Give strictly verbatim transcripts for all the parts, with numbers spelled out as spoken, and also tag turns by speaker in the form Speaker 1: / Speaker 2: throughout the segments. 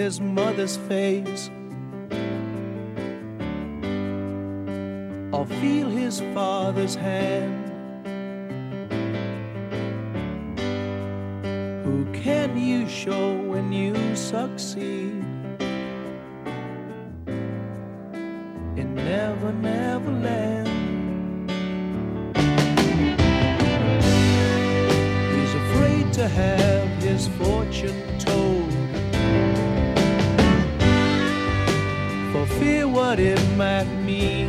Speaker 1: his mother's face, or feel his father's hand. Who can you show when you succeed in Never Never Land? He's afraid to have his fortune told, for fear what it might mean.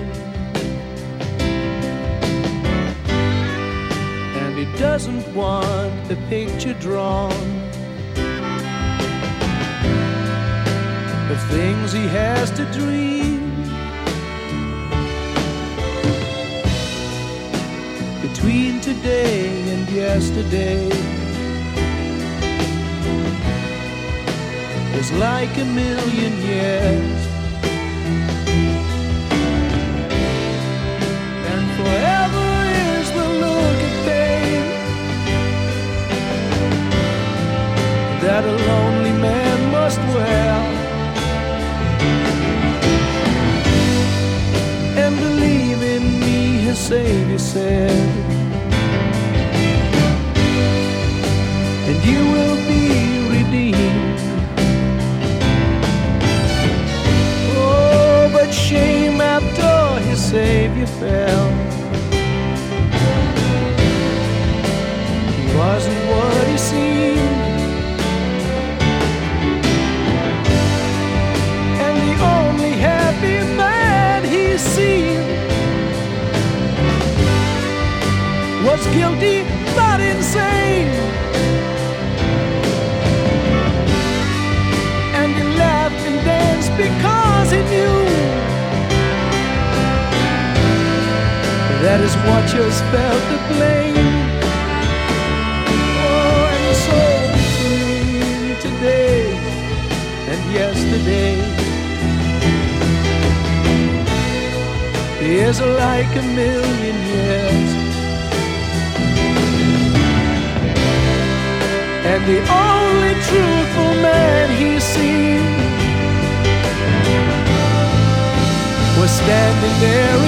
Speaker 1: And he doesn't want the picture drawn of things he has to dream. Between today and yesterday is like a million years, and forever is the look of pain that a lonely man must wear. And believe in me, his Savior said, and you will be redeemed. Oh, but shame after his Savior fell. He wasn't what he seemed, and the only happy man he seemed was guilty but insane. And he laughed and danced because he knew that his watchers felt the blame. Oh, and so between today and yesterday is like a million years, and the only truthful man he seen was standing there